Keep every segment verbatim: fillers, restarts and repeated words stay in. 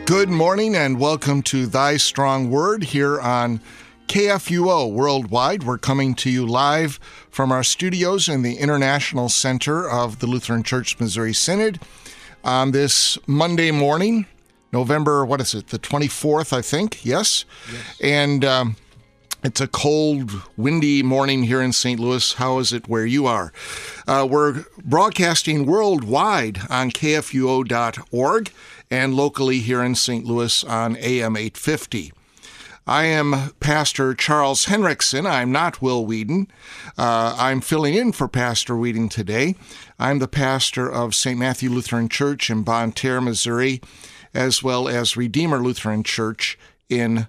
Good morning and welcome to Thy Strong Word here on K F U O Worldwide. We're coming to you live from our studios in the International Center of the Lutheran Church Missouri Synod on this Monday morning, November, what is it, the twenty-fourth, I think, yes? Yes. And um, it's a cold, windy morning here in Saint Louis. How is it where you are? Uh, we're broadcasting worldwide on K F U O dot org and locally here in Saint Louis on A M eight fifty. I am Pastor Charles Henriksen. I'm not Will Whedon. Uh, I'm filling in for Pastor Whedon today. I'm the pastor of Saint Matthew Lutheran Church in Bonne Terre, Missouri, as well as Redeemer Lutheran Church in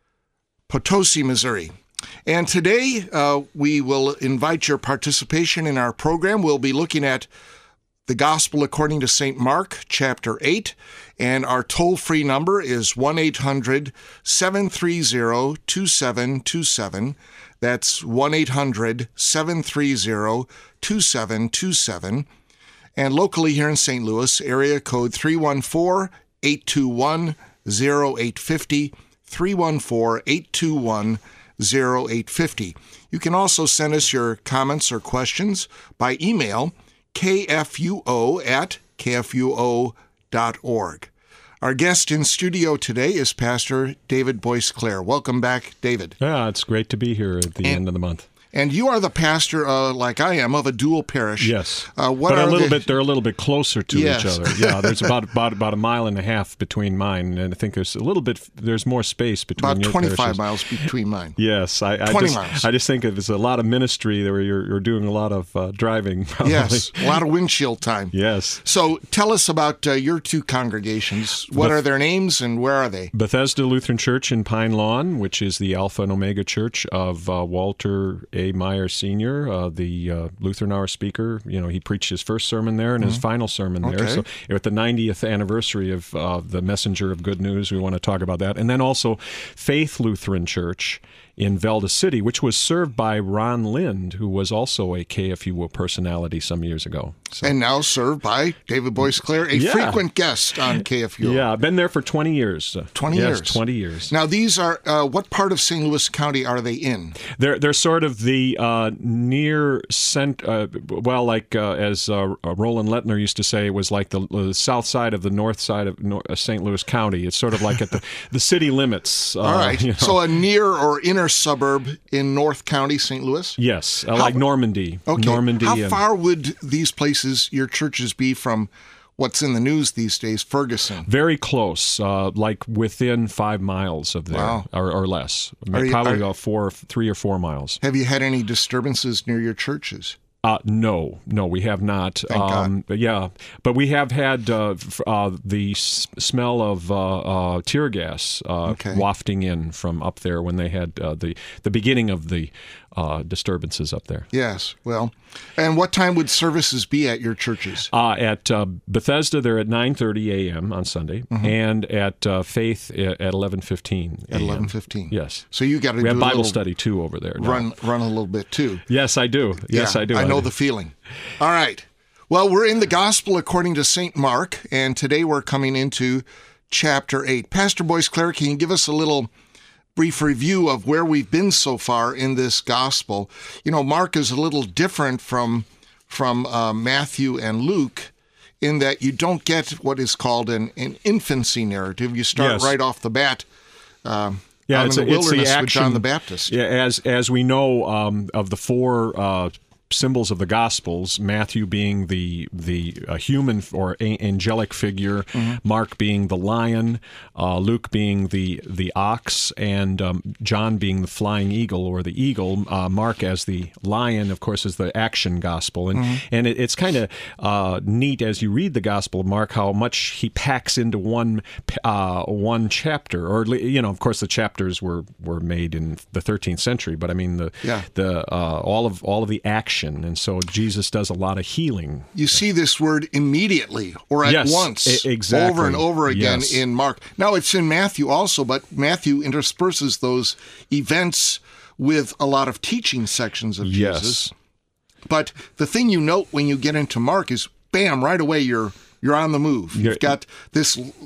Potosi, Missouri. And today uh, we will invite your participation in our program. We'll be looking at the Gospel according to Saint Mark, chapter eight, and our toll-free number is one eight hundred seven three zero two seven two seven. That's one eight hundred seven three zero two seven two seven. And locally here in Saint Louis, area code three one four eight two one zero eight five zero, three one four eight two one zero eight five zero. You can also send us your comments or questions by email, K F U O at K F U O dot org. Our guest in studio today is Pastor David Boisclair. Welcome back, David. Yeah, it's great to be here at the and, end of the month. And you are the pastor, uh, like I am, of a dual parish. Yes, uh, what but are a little the... bit. They're a little bit closer to yes. each other. Yeah, there's about, about about a mile and a half between mine, and I think there's a little bit. There's more space between about your twenty-five parishes. miles between mine. Yes, I, I twenty just, miles. I just think there's a lot of ministry where you're, you're doing a lot of uh, driving. Probably. Yes, a lot of windshield time. Yes. So tell us about uh, your two congregations. What Beth- are their names and where are they? Bethesda Lutheran Church in Pine Lawn, which is the Alpha and Omega Church of uh, Walter A. Meyer Senior, uh, the uh, Lutheran Hour speaker. You know, he preached his first sermon there and mm-hmm. his final sermon there. Okay. So at the ninetieth anniversary of uh, the Messenger of Good News, we want to talk about that. And then also Faith Lutheran Church in Velda City, which was served by Ron Lind, who was also a K F U O personality some years ago. So. And now served by David Boisclair, a yeah. frequent guest on K F U O. Yeah, I've been there for twenty years. twenty yes, years? twenty years. Now, these are, uh, what part of Saint Louis County are they in? They're they're sort of the uh, near, cent, uh, well, like uh, as uh, Roland Lettner used to say, it was like the, the south side of the north side of North, uh, Saint Louis County. It's sort of like at the, the city limits. Uh, All right. You know. So a near or inner suburb in North County, Saint Louis? Yes, uh, How, like Normandy. Okay. Normandy. How and, far would these places, your churches, be from what's in the news these days, Ferguson? Very close, uh, like within five miles of there, wow. or, or less. Are you, Probably are, about four, three or four miles. Have you had any disturbances near your churches? Uh, no, no, we have not. Thank um, God. Yeah, but we have had uh, f- uh, the s- smell of uh, uh, tear gas uh, okay. wafting in from up there when they had uh, the the beginning of the uh, disturbances up there. Yes, well, and what time would services be at your churches? Uh, at uh, Bethesda, they're at nine thirty a.m. on Sunday, mm-hmm. and at uh, Faith at eleven fifteen At eleven fifteen. Yes. So you got to we do have a Bible little, study too over there. Now. Run, run a little bit too. Yes, I do. Yes, yeah, I do. I know the feeling. All right. Well, we're in the Gospel according to Saint Mark, and today we're coming into chapter eight. Pastor Boisclair, can you give us a little brief review of where we've been so far in this Gospel? You know, Mark is a little different from from uh, Matthew and Luke in that you don't get what is called an, an infancy narrative. You start yes. right off the bat. Um, Yeah, out it's, in the a, it's wilderness the action, with John the Baptist. Yeah, as as we know um, of the four uh, symbols of the Gospels, Matthew being the the uh, human or a- angelic figure, mm-hmm. Mark being the lion, uh, Luke being the the ox, and um, John being the flying eagle or the eagle. Uh, Mark as the lion, of course, is the action gospel, and mm-hmm. and it, it's kind of uh, neat as you read the Gospel of Mark how much he packs into one uh, one chapter, or you know, of course, the chapters were were made in the thirteenth century, but I mean the yeah. the uh, all of all of the action. And so Jesus does a lot of healing. You see this word immediately or at yes, once I- exactly. over and over again yes. in Mark. Now, it's in Matthew also, but Matthew intersperses those events with a lot of teaching sections of yes. Jesus. But the thing you note when you get into Mark is, bam, right away you're you're on the move. You've You're, got this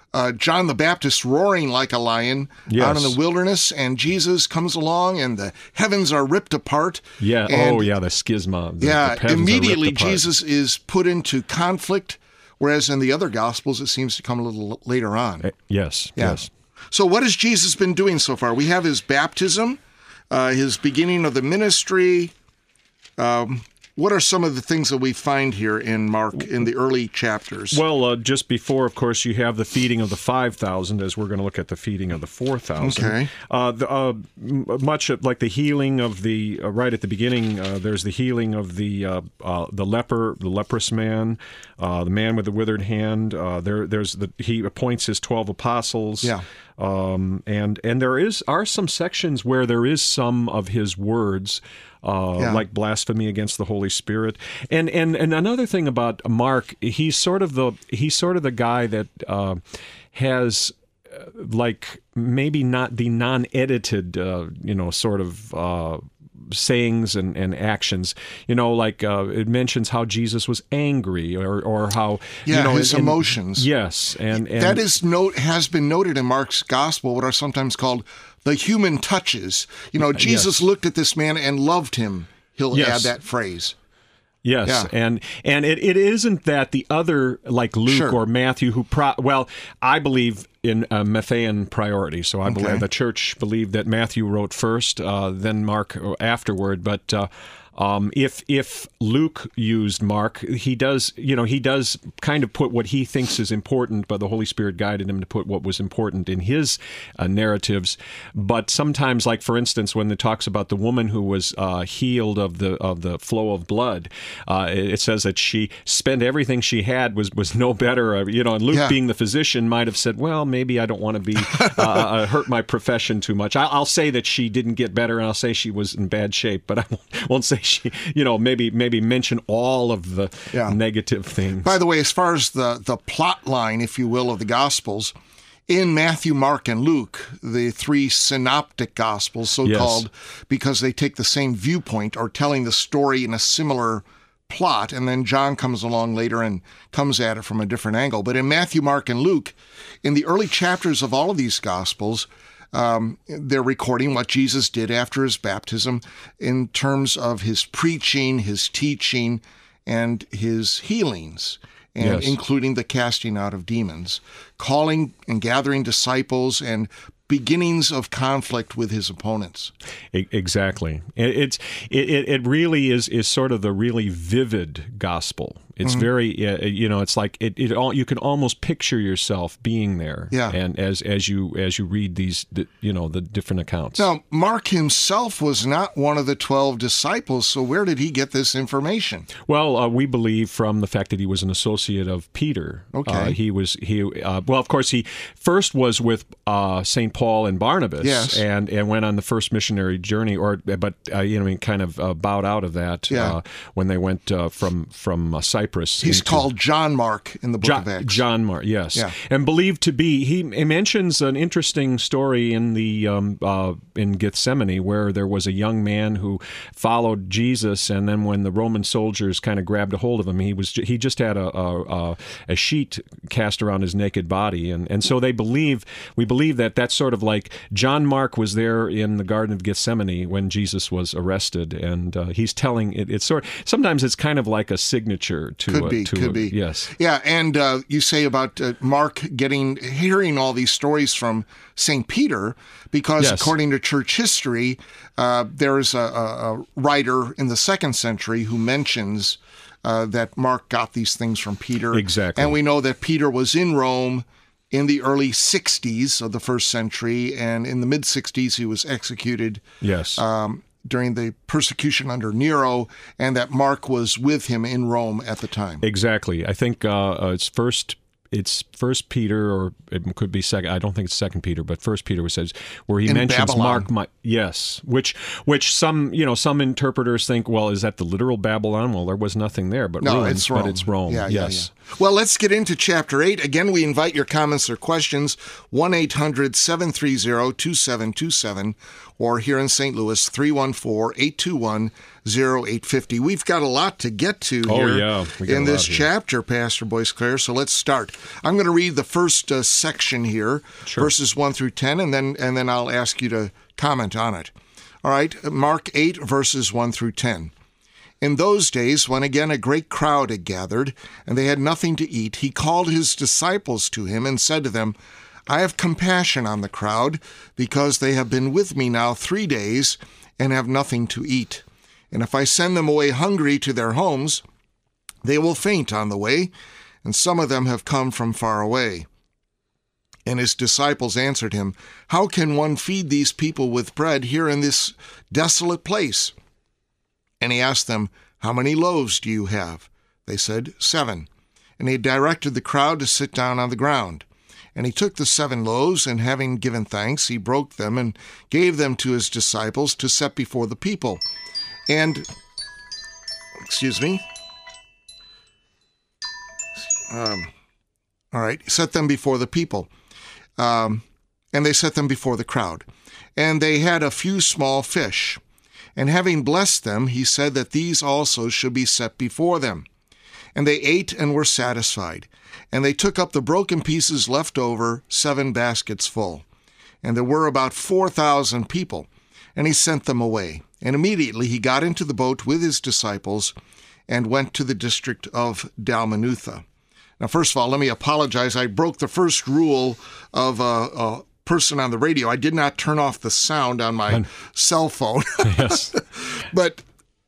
uh, John the Baptist roaring like a lion Yes. out in the wilderness, and Jesus comes along, and the heavens are ripped apart. Yeah. And, oh, yeah. The schisma. The, yeah. the heavens are Immediately, ripped apart. Jesus is put into conflict, whereas in the other Gospels, it seems to come a little later on. Uh, Yes. Yeah. Yes. So, what has Jesus been doing so far? We have his baptism, uh, his beginning of the ministry. Um, what are some of the things that we find here in Mark in the early chapters? Well, uh, just before, of course, you have the feeding of the five thousand, as we're going to look at the feeding of the four thousand. Okay. Uh, the, uh, m- much of, like the healing of the, uh, right at the beginning, uh, there's the healing of the uh, uh, the leper, the leprous man, uh, the man with the withered hand. Uh, there, there's the he appoints his twelve apostles. Yeah. Um, and and there is are some sections where there is some of his words, uh, Yeah. like blasphemy against the Holy Spirit. And and and another thing about Mark, he's sort of the he's sort of the guy that uh, has uh, like maybe not the non-edited, uh, you know, sort of. Uh, sayings and, and actions, you know, like uh, it mentions how Jesus was angry, or or how Yeah, you know his and- and- emotions. Yes, and, and that is note has been noted in Mark's gospel, what are sometimes called the human touches. You know, Jesus yes. looked at this man and loved him. He'll Yes. add that phrase. Yes, Yeah. and and it, it isn't that the other, like Luke Sure. or Matthew, who pro- well, I believe in uh, Matthean priority. So I Okay. believe the church believed that Matthew wrote first, uh, then Mark afterward. But uh, um, if if Luke used Mark, he does, you know, he does kind of put what he thinks is important, but the Holy Spirit guided him to put what was important in his uh, narratives. But sometimes, like for instance, when it talks about the woman who was uh, healed of the of the flow of blood, uh, it, it says that she spent everything she had, was was no better. Uh, you know, and Luke, Yeah. being the physician, might have said, "Well, maybe I don't want to be uh, uh, hurt my profession too much. I, I'll say that she didn't get better, and I'll say she was in bad shape, but I won't, won't say she, you know, maybe maybe mention all of the Yeah. negative things." By the way, as far as the, the plot line, if you will, of the Gospels, in Matthew, Mark, and Luke, the three synoptic Gospels, so-called, because they take the same viewpoint or telling the story in a similar plot, and then John comes along later and comes at it from a different angle. But in Matthew, Mark, and Luke, in the early chapters of all of these Gospels, um, they're recording what Jesus did after his baptism in terms of his preaching, his teaching, and his healings, and Yes. including the casting out of demons, calling and gathering disciples, and beginnings of conflict with his opponents. E- Exactly. It, it's it, it it really is is sort of the really vivid gospel. It's Mm-hmm. very uh, you know, it's like it, it all, you can almost picture yourself being there. Yeah. And as as you as you read these the, you know, the different accounts. Now, Mark himself was not one of the twelve disciples, so where did he get this information? Well, uh, we believe from the fact that he was an associate of Peter. Okay. Uh, he was he. Uh, well, of course, he first was with uh, Saint Paul and Barnabas, Yes. and and went on the first missionary journey. Or, but uh, you know, I mean, kind of uh, bowed out of that Yeah. uh, when they went uh, from from uh, Cyprus. He's into- called John Mark in the book John, of Acts. John Mark, yes, Yeah. and believed to be. He, he mentions an interesting story in the um, uh, in Gethsemane, where there was a young man who followed Jesus, and then when the Roman soldiers kind of grabbed a hold of him, he was he just had a a, a sheet cast around his naked body, and, and so they believe we believe that that's sort of like John Mark was there in the Garden of Gethsemane when Jesus was arrested, and uh, he's telling it. It's sort sometimes it's kind of like a signature to Could a, be, to could a- be. yes. Yeah, and uh, you say about uh, Mark getting hearing all these stories from Saint Peter, because Yes. according to church history, uh, there's a, a, a writer in the second century who mentions uh, that Mark got these things from Peter. Exactly. And we know that Peter was in Rome in the early sixties of the first century, and in the mid sixties he was executed. Yes. Um, during the persecution under Nero, and that Mark was with him in Rome at the time. Exactly. I think uh, uh, it's first. It's First Peter, or it could be second. I don't think it's Second Peter, but First Peter was says where he In mentions Babylon. Mark. My, yes, which which some you know some interpreters think, well, is that the literal Babylon? Well, there was nothing there, but No, ruins, it's Rome. but it's Rome. Yeah, yeah, yes. yeah. Well, let's get into chapter eight. Again, we invite your comments or questions, one eight hundred seven three zero two seven two seven, or here in Saint Louis, three one four eight two one oh eight five oh. We've got a lot to get to Oh, here yeah. We got in a this lot here. chapter, Pastor Boisclair, so let's start. I'm going to read the first uh, section here, Sure. verses one through ten, and then and then I'll ask you to comment on it. All right, Mark eight, verses one through ten. In those days, when again a great crowd had gathered, and they had nothing to eat, he called his disciples to him and said to them, I have compassion on the crowd, because they have been with me now three days and have nothing to eat. And if I send them away hungry to their homes, they will faint on the way, and some of them have come from far away. And his disciples answered him, How can one feed these people with bread here in this desolate place? And he asked them, How many loaves do you have? They said, Seven. And he directed the crowd to sit down on the ground. And he took the seven loaves, and having given thanks, he broke them and gave them to his disciples to set before the people. And, excuse me, um, all right, set them before the people. Um, and they set them before the crowd. And they had a few small fish. And having blessed them, he said that these also should be set before them. And they ate and were satisfied. And they took up the broken pieces left over, seven baskets full. And there were about four thousand people. And he sent them away. And immediately he got into the boat with his disciples and went to the district of Dalmanutha. Now, first of all, let me apologize. I broke the first rule of uh, uh, person on the radio. I did not turn off the sound on my cell phone. Yes. But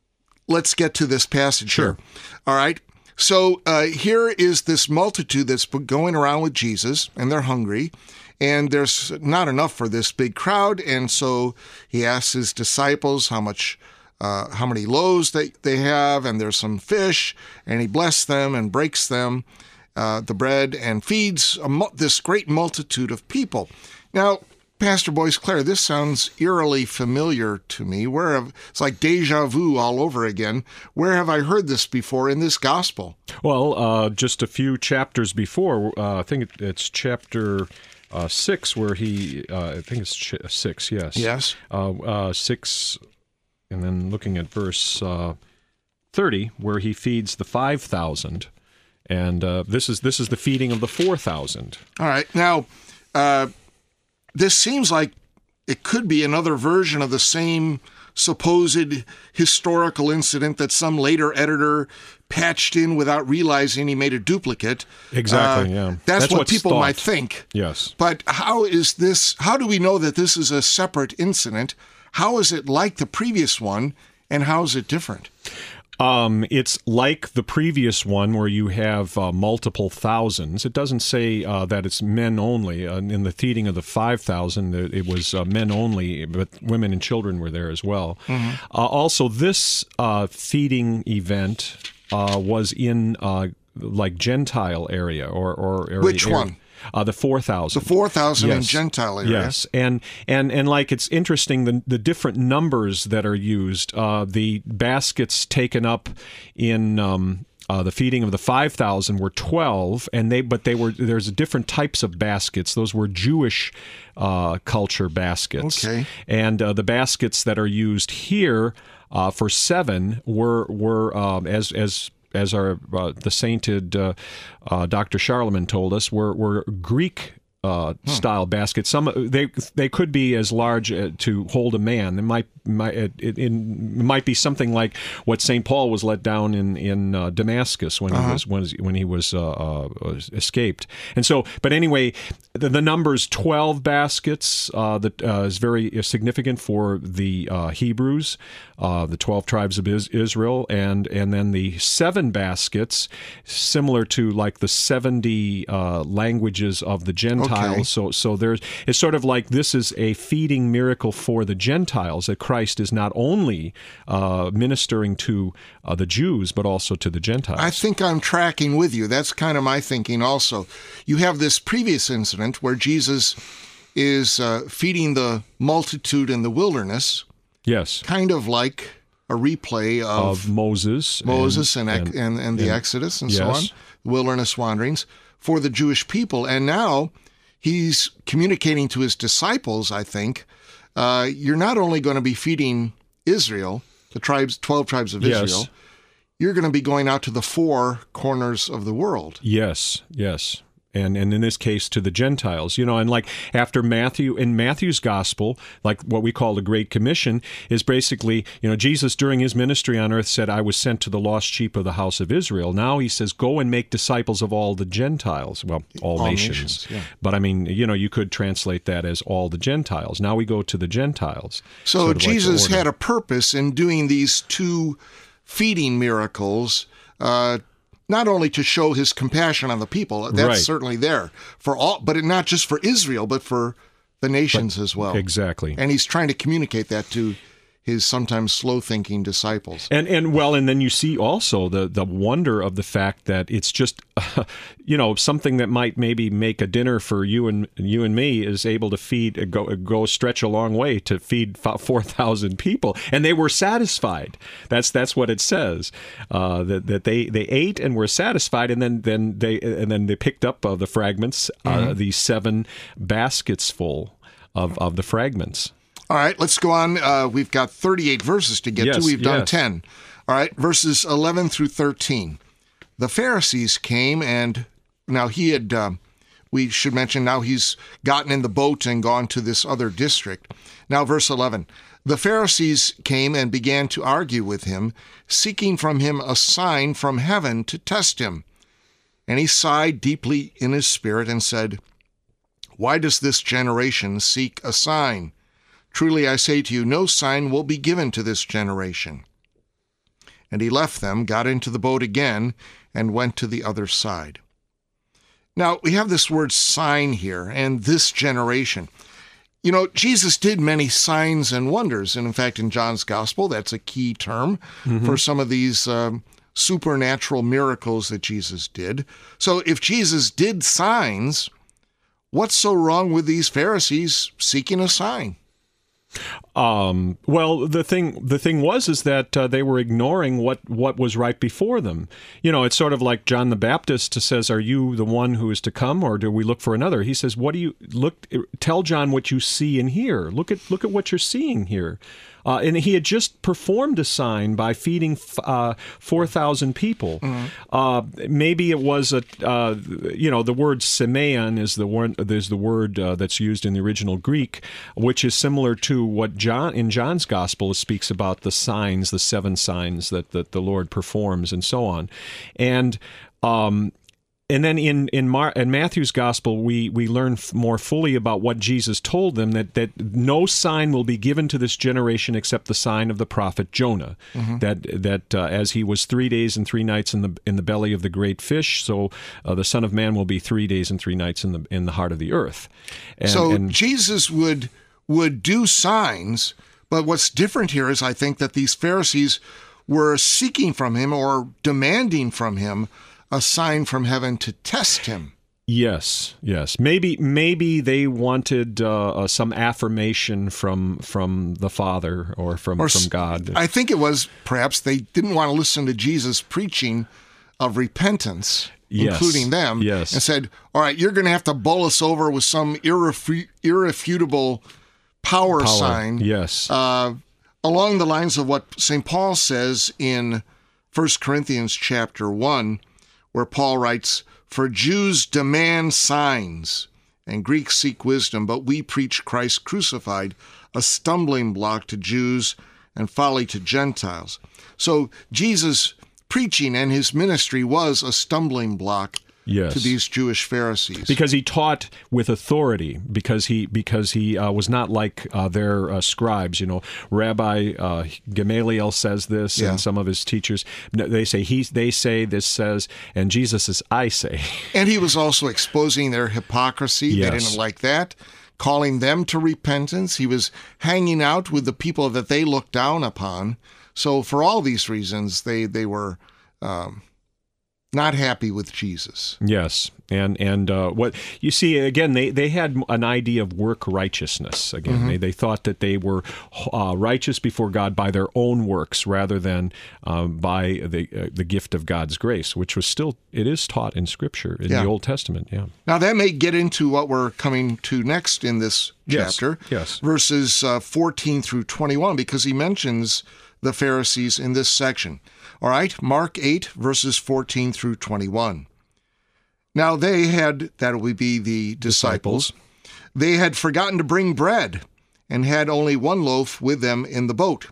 let's get to this passage Sure. here. All right. So uh, here is this multitude that's going around with Jesus, and they're hungry, and there's not enough for this big crowd. And so he asks his disciples how much, uh, how many loaves they, they have, and there's some fish, and he blesses them and breaks them, uh, the bread, and feeds a, mu- this great multitude of people. Now, Pastor Boisclair, this sounds eerily familiar to me. Where have, it's like deja vu all over again. Where have I heard this before in this gospel? Well, uh, just a few chapters before, uh, I think it, it's chapter uh, six, where he, uh, I think it's ch- six, yes. Yes. Uh, uh, six, and then looking at verse uh, thirty, where he feeds the five thousand. And uh, this is this is the feeding of the four thousand. All right. Now, uh, this seems like it could be another version of the same supposed historical incident that some later editor patched in without realizing he made a duplicate. Exactly, Uh, yeah. That's, That's what what's people thought. might think. Yes. But how is this, how do we know that this is a separate incident? How is it like the previous one, and how is it different? Um, it's like the previous one where you have uh, multiple thousands. It doesn't say uh, that it's men only. Uh, in the feeding of the five thousand, it was uh, men only, but women and children were there as well. Mm-hmm. Uh, also, this uh, feeding event uh, was in uh, like Gentile area or or area, Which area. one? Uh, the four thousand. The four thousand in Yes. Gentile area. Yes, and and and like it's interesting the the different numbers that are used. Uh, the baskets taken up in um, uh, the feeding of the five thousand were twelve, and they but they were there's different types of baskets. Those were Jewish uh, culture baskets, Okay. and uh, the baskets that are used here uh, for seven were were um, as as. as our uh, the sainted uh, uh, Doctor Charlemagne told us, were were Greek uh, hmm. style baskets. Some they they could be as large uh, to hold a man. It might might it, it, it might be something like what Saint Paul was let down in in uh, Damascus when uh-huh. he was when, when he was uh, uh, escaped. And so, but anyway, the, the numbers twelve baskets uh, that uh, is very significant for the uh, Hebrews. Uh, the twelve tribes of Israel, and and then the seven baskets, similar to like the seventy uh, languages of the Gentiles. Okay. So so there's it's sort of like this is a feeding miracle for the Gentiles, that Christ is not only uh, ministering to uh, the Jews but also to the Gentiles. I think I'm tracking with you. That's kind of my thinking also. You have this previous incident where Jesus is uh, feeding the multitude in the wilderness. Yes. Kind of like a replay of, of Moses. Moses and, and, and, and, and the and, Exodus and yes. so on, wilderness wanderings for the Jewish people. And now he's communicating to his disciples, I think, uh, you're not only going to be feeding Israel, the tribes, twelve tribes of Yes. Israel, you're going to be going out to the four corners of the world. Yes, yes. And and in this case, to the Gentiles, you know, and like after Matthew, in Matthew's gospel, like what we call the Great Commission, is basically, you know, Jesus during his ministry on earth said, I was sent to the lost sheep of the house of Israel. Now he says, go and make disciples of all the Gentiles. Well, all, All nations. nations, yeah. But I mean, you know, you could translate that as all the Gentiles. Now we go to the Gentiles. So sort of like the Jesus order. had a purpose in doing these two feeding miracles, uh, not only to show his compassion on the people, that's Right. certainly there for all, but not just for Israel, but for the nations as well. Exactly. And he's trying to communicate that to his sometimes slow-thinking disciples. And and well, and then you see also the the wonder of the fact that it's just, uh, you know, something that might maybe make a dinner for you and you and me is able to feed go go stretch a long way to feed four thousand people, and they were satisfied. That's that's what it says. Uh, that that they, they ate and were satisfied, and then then they and then they picked up uh, the fragments, uh, Mm-hmm. these seven baskets full of of the fragments. All right, let's go on. Uh, we've got thirty-eight verses to get Yes, to. We've done yes. ten. All right, verses eleven through thirteen. The Pharisees came, and now he had, um, we should mention, now he's gotten in the boat and gone to this other district. Now, verse eleven. The Pharisees came and began to argue with him, seeking from him a sign from heaven to test him. And he sighed deeply in his spirit and said, Why does this generation seek a sign? Truly I say to you, no sign will be given to this generation. And he left them, got into the boat again, and went to the other side. Now, we have this word sign here, and this generation. You know, Jesus did many signs and wonders, and in fact, in John's Gospel, that's a key term mm-hmm. for some of these um, supernatural miracles that Jesus did. So if Jesus did signs, what's so wrong with these Pharisees seeking a sign? Um, well, the thing the thing was is that uh, they were ignoring what, what was right before them. You know, it's sort of like John the Baptist says, "Are you the one who is to come, or do we look for another?" He says, "What do you look? Tell John what you see and hear. Look at look at what you're seeing here." Uh, and he had just performed a sign by feeding uh, four thousand people. Mm-hmm. Uh, maybe it was a, uh, you know, the word semeon is the word, there's the word uh, that's used in the original Greek, which is similar to what John in John's Gospel speaks about the signs, the seven signs that, that the Lord performs, and so on. And um, And then in in, Mar- in Matthew's Gospel, we we learn f- more fully about what Jesus told them, that, that no sign will be given to this generation except the sign of the prophet Jonah. Mm-hmm. That that uh, as he was three days and three nights in the in the belly of the great fish, so uh, the Son of Man will be three days and three nights in the in the heart of the earth. And, so and, Jesus would would do signs, but what's different here is I think that these Pharisees were seeking from him or demanding from him a sign from heaven to test him. Yes, yes. Maybe maybe they wanted uh, uh, some affirmation from from the Father or from, or, from God. I think it was perhaps they didn't want to listen to Jesus preaching of repentance, yes. including them, yes. and said, all right, you're going to have to bowl us over with some irrefu- irrefutable power, power. sign. Yes. Uh, along the lines of what Saint Paul says in First Corinthians chapter one, where Paul writes, "For Jews demand signs, and Greeks seek wisdom, but we preach Christ crucified, a stumbling block to Jews and folly to Gentiles." So Jesus' preaching and his ministry was a stumbling block yes. to these Jewish Pharisees. Because he taught with authority, because he because he uh, was not like uh, their uh, scribes. You know, Rabbi uh, Gamaliel says this, Yeah. and some of his teachers, they say he they say this says, and Jesus says, I say. And he was also exposing their hypocrisy. Yes. They didn't like that, calling them to repentance. He was hanging out with the people that they looked down upon. So for all these reasons, they, they were um, not happy with Jesus. Yes, and and uh, what you see again, they, they had an idea of work righteousness. Again, mm-hmm. they they thought that they were uh, righteous before God by their own works rather than uh, by the uh, the gift of God's grace, which was still it is taught in Scripture in Yeah. the Old Testament. Yeah. Now that may get into what we're coming to next in this Yes, chapter, yes. verses uh, fourteen through twenty-one, because he mentions the Pharisees in this section. All right, Mark eight, verses fourteen through twenty-one. Now they had, that would be the disciples, disciples, they had forgotten to bring bread and had only one loaf with them in the boat.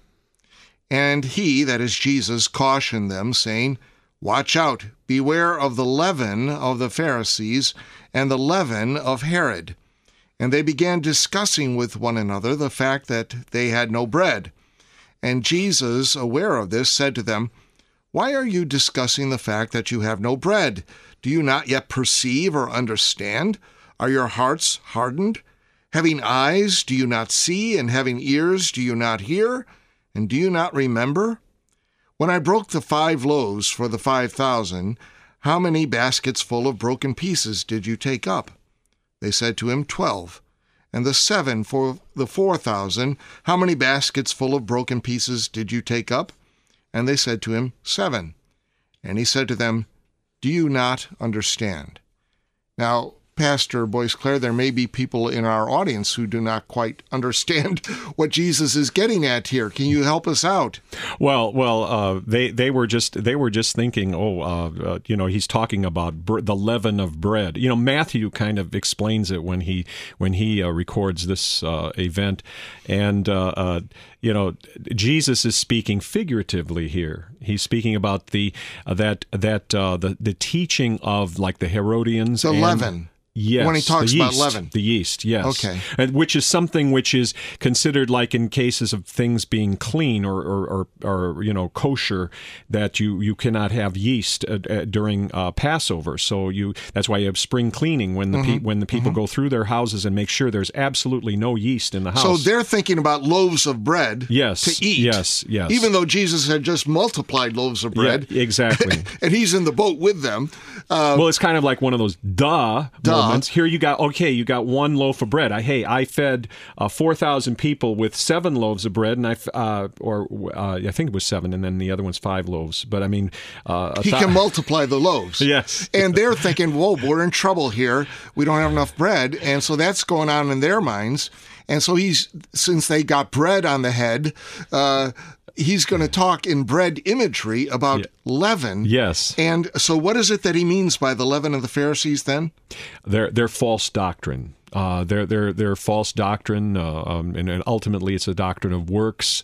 And he, that is Jesus, cautioned them, saying, Watch out, beware of the leaven of the Pharisees and the leaven of Herod. And they began discussing with one another the fact that they had no bread. And Jesus, aware of this, said to them, Why are you discussing the fact that you have no bread? Do you not yet perceive or understand? Are your hearts hardened? Having eyes, do you not see? And having ears, do you not hear? And do you not remember? When I broke the five loaves for the five thousand, how many baskets full of broken pieces did you take up? They said to him, Twelve. And the seven for the four thousand, how many baskets full of broken pieces did you take up? And they said to him, Seven. And he said to them, Do you not understand? Now, Pastor Boisclair, there may be people in our audience who do not quite understand what Jesus is getting at here. Can you help us out? Well, well, uh, they they were just they were just thinking, oh, uh, uh, you know, he's talking about br- the leaven of bread. You know, Matthew kind of explains it when he when he uh, records this uh, event, and uh, uh, you know, Jesus is speaking figuratively here. He's speaking about the uh, that that uh, the the teaching of like the Herodians, the and, leaven. Yes, when he talks the about yeast, leaven. The yeast, yes. Okay. And which is something which is considered like in cases of things being clean or, or, or, or you know, kosher, that you, you cannot have yeast uh, uh, during uh, Passover. So you that's why you have spring cleaning when the mm-hmm. pe- when the people mm-hmm. go through their houses and make sure there's absolutely no yeast in the house. So they're thinking about loaves of bread yes, to eat. Yes, yes. Even though Jesus had just multiplied loaves of bread. Yeah, exactly. And he's in the boat with them. Uh, well, it's kind of like one of those duh, duh. moments. Here you got, okay, you got one loaf of bread. I, hey, I fed uh, four thousand people with seven loaves of bread, and I, uh, or uh, I think it was seven, and then the other one's five loaves. But I mean, uh, he th- can multiply the loaves. Yes. And they're thinking, whoa, we're in trouble here. We don't have enough bread. And so that's going on in their minds. And so he's, since they got bread on the head, uh, he's going to talk in bread imagery about yeah. leaven. Yes. And so what is it that he means by the leaven of the Pharisees then? They're, they're false doctrine. Uh, they're, they're, they're false doctrine, uh, um, and, and ultimately it's a doctrine of works.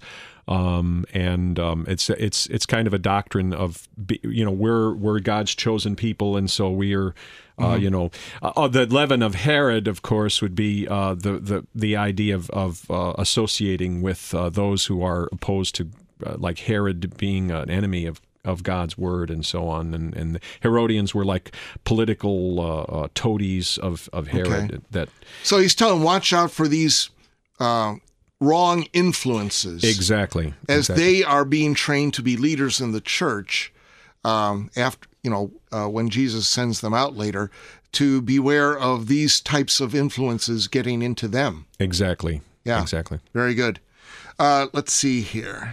Um, and um, it's it's it's kind of a doctrine of, you know, we're we're God's chosen people, and so we are, uh, mm-hmm. you know, uh, the leaven of Herod, of course, would be uh, the the the idea of of uh, associating with uh, those who are opposed to, uh, like Herod being an enemy of. of God's word and so on, and, and the Herodians were like political uh, uh, toadies of of Herod. Okay. That so he's telling, watch out for these uh, wrong influences. Exactly, as exactly. they are being trained to be leaders in the church. Um, after you know, uh, when Jesus sends them out later, to beware of these types of influences getting into them. Exactly. Yeah. Exactly. Very good. Uh, let's see here.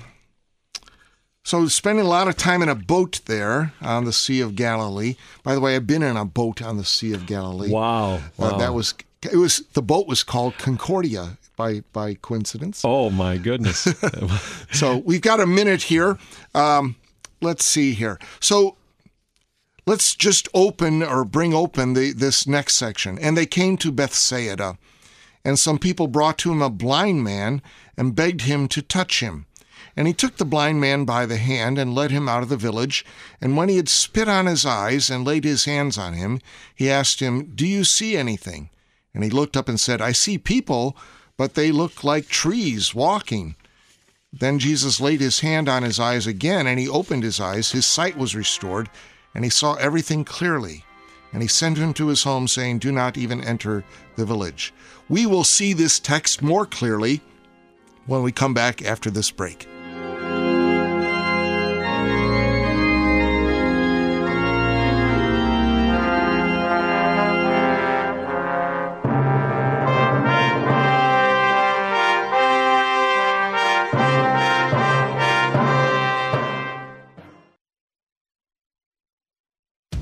So spending a lot of time in a boat there on the Sea of Galilee. By the way, I've been in a boat on the Sea of Galilee. Wow. wow. Uh, that was it was the boat was called Concordia by by coincidence. Oh my goodness. So we've got a minute here. Um, let's see here. So let's just open or bring open the this next section. And they came to Bethsaida, and some people brought to him a blind man and begged him to touch him. And he took the blind man by the hand and led him out of the village. And when he had spit on his eyes and laid his hands on him, he asked him, Do you see anything? And he looked up and said, I see people, but they look like trees walking. Then Jesus laid his hand on his eyes again, and he opened his eyes. His sight was restored, and he saw everything clearly. And he sent him to his home, saying, Do not even enter the village. We will see this text more clearly when we come back after this break.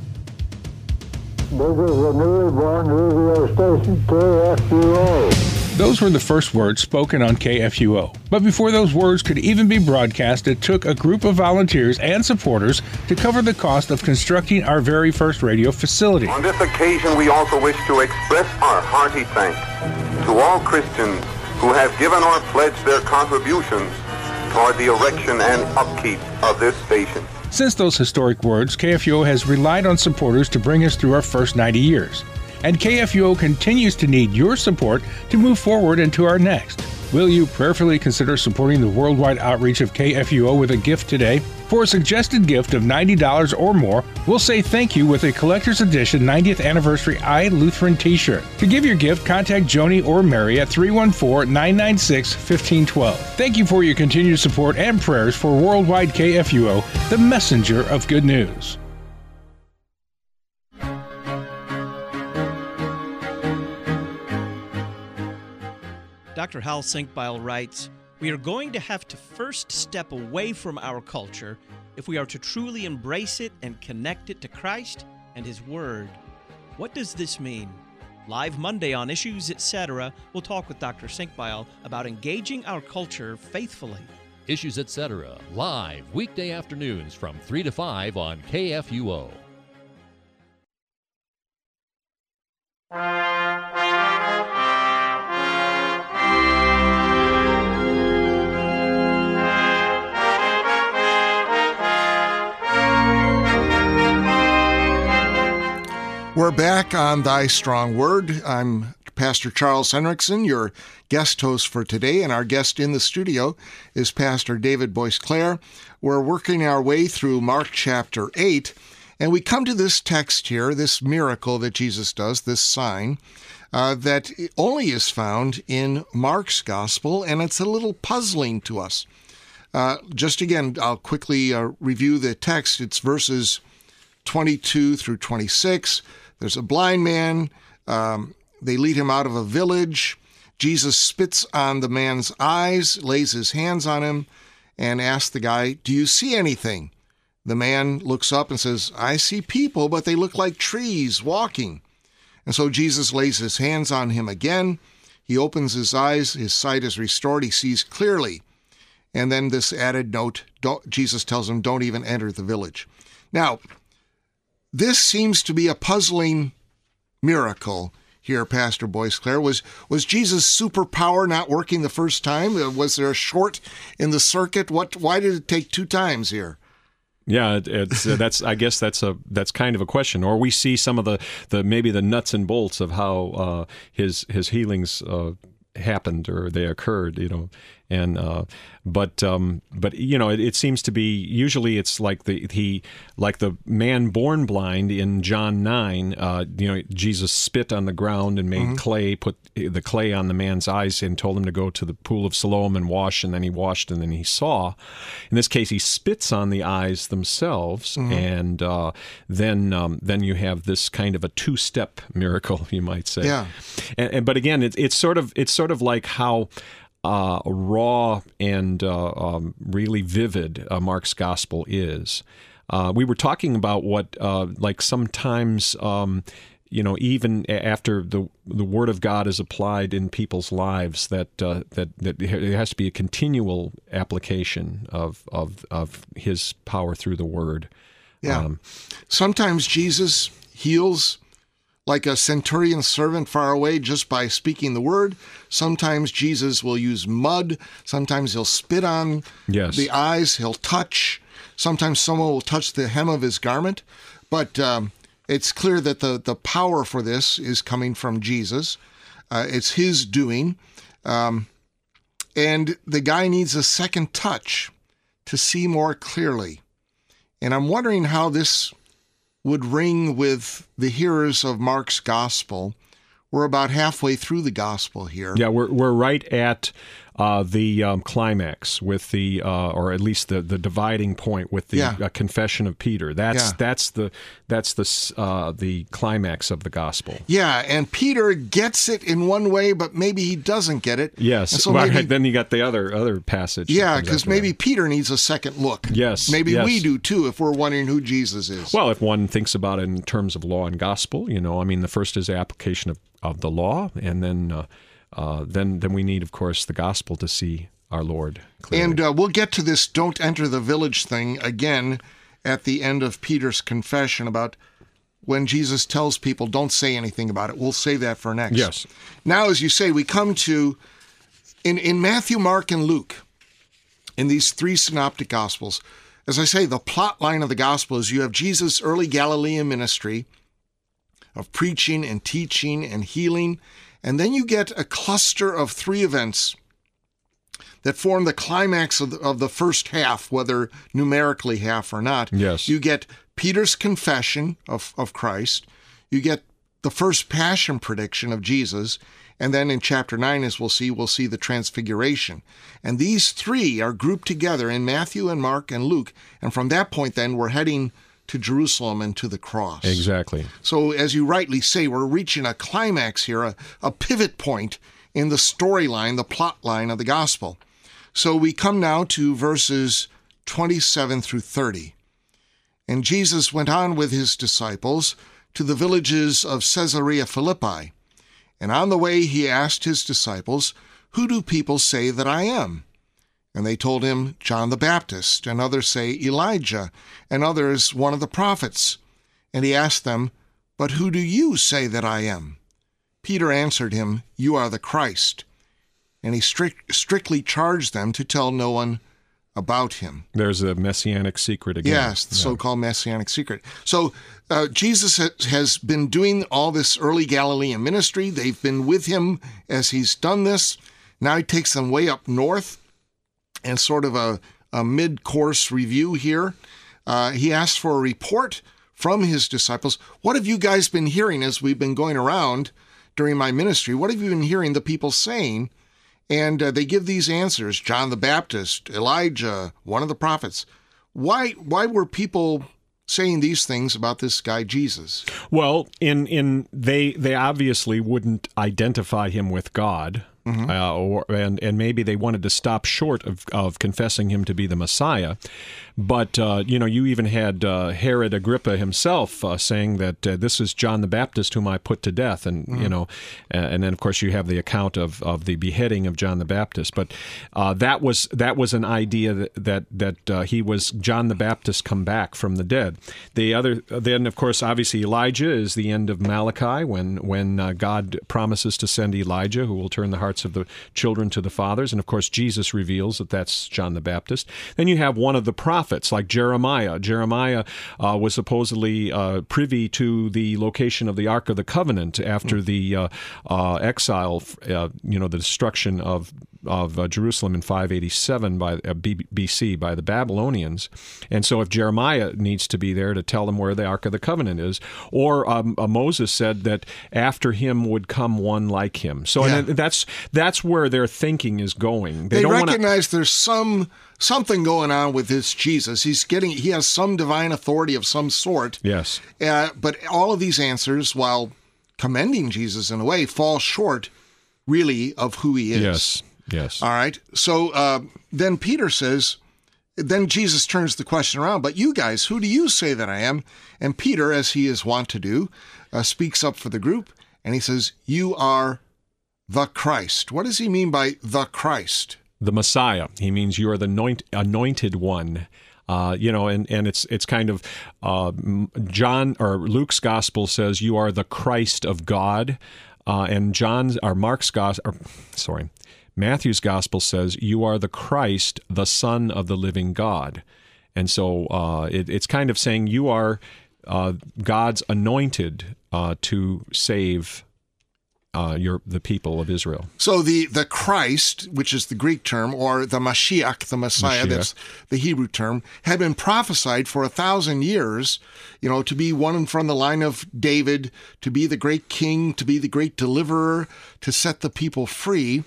This is the newly born radio station, K F U O. Those were the first words spoken on K F U O. But before those words could even be broadcast, it took a group of volunteers and supporters to cover the cost of constructing our very first radio facility. On this occasion, we also wish to express our hearty thanks to all Christians who have given or pledged their contributions toward the erection and upkeep of this station. Since those historic words, K F U O has relied on supporters to bring us through our first ninety years. And K F U O continues to need your support to move forward into our next. Will you prayerfully consider supporting the worldwide outreach of K F U O with a gift today? For a suggested gift of ninety dollars or more, we'll say thank you with a collector's edition ninetieth Anniversary I Lutheran t-shirt. To give your gift, contact Joni or Mary at three one four, nine nine six, one five one two. Thank you for your continued support and prayers for worldwide K F U O, the messenger of good news. Doctor Hal Sinkbeil writes, "We are going to have to first step away from our culture if we are to truly embrace it and connect it to Christ and His Word. What does this mean?" Live Monday on Issues, et cetera, we'll talk with Doctor Sinkbeil about engaging our culture faithfully. Issues, et cetera, live weekday afternoons from three to five on K F U O. We're back on Thy Strong Word. I'm Pastor Charles Henriksen, your guest host for today, and our guest in the studio is Pastor David Boisclair. We're working our way through Mark chapter eight, and we come to this text here, this miracle that Jesus does, this sign, uh, that only is found in Mark's gospel, and it's a little puzzling to us. Uh, just again, I'll quickly uh, review the text. It's verses twenty-two through twenty-six. There's a blind man. Um, they lead him out of a village. Jesus spits on the man's eyes, lays his hands on him, and asks the guy, "Do you see anything?" The man looks up and says, "I see people, but they look like trees walking." And so Jesus lays his hands on him again. He opens his eyes. His sight is restored. He sees clearly. And then this added note, don't, Jesus tells him, "Don't even enter the village." Now, this seems to be a puzzling miracle here, Pastor Boisclair. Was was Jesus' superpower not working the first time? Was there a short in the circuit? What? Why did it take two times here? Yeah, it, it's uh, that's. I guess that's a that's kind of a question. Or we see some of the, the maybe the nuts and bolts of how uh, his his healings uh, happened or they occurred. You know. And uh, but um, but you know it, it seems to be usually it's like the he like the man born blind in John nine. Uh, you know Jesus spit on the ground and made mm-hmm. clay, put the clay on the man's eyes, and told him to go to the pool of Siloam and wash. And then he washed, and then he saw. In this case, he spits on the eyes themselves, mm-hmm. and uh, then um, then you have this kind of a two step miracle, you might say. Yeah. And, and but again, it, it's sort of it's sort of like how. Uh, raw and uh, um, really vivid uh, Mark's gospel is. Uh, we were talking about what, uh, like sometimes, um, you know, even after the the Word of God is applied in people's lives, that uh, that that there has to be a continual application of of of His power through the Word. Yeah. Um, sometimes Jesus heals like a centurion servant far away just by speaking the word. Sometimes Jesus will use mud. Sometimes he'll spit on yes. the eyes. He'll touch. Sometimes someone will touch the hem of his garment. But um, it's clear that the, the power for this is coming from Jesus. Uh, it's his doing. Um, and the guy needs a second touch to see more clearly. And I'm wondering how this would ring with the hearers of Mark's gospel. We're about halfway through the gospel here. Yeah, we're we're right at uh, the um, climax with the, uh, or at least the, the dividing point with the yeah. uh, confession of Peter. That's yeah. that's the that's the uh, the climax of the gospel. Yeah, and Peter gets it in one way, but maybe he doesn't get it. Yes. And so well, maybe, then you got the other other passage. Yeah, because maybe that. Peter needs a second look. Yes. Maybe yes. we do too, if we're wondering who Jesus is. Well, if one thinks about it in terms of law and gospel, you know, I mean, the first is the application of, of the law, and then. Uh, uh, then then we need, of course, the gospel to see our Lord clearly. And uh, we'll get to this "don't enter the village" thing again at the end of Peter's confession about when Jesus tells people, don't say anything about it. We'll save that for next. Yes. Now, as you say, we come to, in, in Matthew, Mark, and Luke, in these three synoptic gospels, as I say, the plot line of the gospel is you have Jesus' early Galilean ministry of preaching and teaching and healing, and then you get a cluster of three events that form the climax of the, of the first half, whether numerically half or not. Yes. You get Peter's confession of, of Christ. You get the first passion prediction of Jesus. And then in chapter nine, as we'll see, we'll see the transfiguration. And these three are grouped together in Matthew and Mark and Luke. And from that point, then, we're heading to Jerusalem and to the cross. Exactly. So as you rightly say, we're reaching a climax here, a, a pivot point in the storyline, the plot line of the gospel. So we come now to verses twenty-seven through thirty. And Jesus went on with his disciples to the villages of Caesarea Philippi. And on the way he asked his disciples, "Who do people say that I am?" And they told him, "John the Baptist, and others say Elijah, and others one of the prophets." And he asked them, "But who do you say that I am?" Peter answered him, "You are the Christ." And he strict, strictly charged them to tell no one about him. There's a messianic secret again. Yes, the yeah. so-called messianic secret. So uh, Jesus has been doing all this early Galilean ministry. They've been with him as he's done this. Now he takes them way up north, and sort of a, a mid-course review here. Uh, he asks for a report from his disciples. What have you guys been hearing as we've been going around during my ministry? What have you been hearing the people saying? And uh, they give these answers: John the Baptist, Elijah, one of the prophets. Why why were people saying these things about this guy Jesus? Well, in in they they obviously wouldn't identify him with God. Mm-hmm. Uh, or, and, and maybe they wanted to stop short of, of confessing him to be the Messiah. But, uh, you know, you even had uh, Herod Agrippa himself uh, saying that uh, this is John the Baptist whom I put to death. And, mm-hmm. you know, uh, and then, of course, you have the account of, of the beheading of John the Baptist. But uh, that was that was an idea that that, that uh, he was John the Baptist come back from the dead. The other, then, of course, obviously Elijah is the end of Malachi when, when uh, God promises to send Elijah, who will turn the hearts of the children to the fathers. And, of course, Jesus reveals that that's John the Baptist. Then you have one of the prophets, like Jeremiah. Jeremiah uh, was supposedly uh, privy to the location of the Ark of the Covenant after the uh, uh, exile, uh, you know, the destruction of of uh, Jerusalem in five eighty-seven by uh, B C by the Babylonians. And so if Jeremiah needs to be there to tell them where the Ark of the Covenant is, or um, uh, Moses said that after him would come one like him. So Yeah. and that's that's where their thinking is going. They, don't recognize wanna... there's some something going on with this Jesus. He's getting he has some divine authority of some sort. Yes. Uh, but all of these answers, while commending Jesus in a way, fall short really of who he is. Yes. Yes. All right. So uh, then Peter says, then Jesus turns the question around, "But you guys, who do you say that I am?" And Peter, as he is wont to do, uh, speaks up for the group, and he says, "You are the Christ." What does he mean by the Christ? The Messiah. He means you are the anoint, anointed one. Uh, you know, and, and it's it's kind of uh, John or Luke's gospel says you are the Christ of God, uh, and John's or Mark's gospel, sorry. Matthew's gospel says, you are the Christ, the Son of the living God. And so uh, it, it's kind of saying you are uh, God's anointed uh, to save uh, your the people of Israel. So the, the Christ, which is the Greek term, or the Mashiach, the Messiah, Mashiach. That's the Hebrew term, had been prophesied for a thousand years, you know, to be one from the line of David, to be the great king, to be the great deliverer, to set the people free.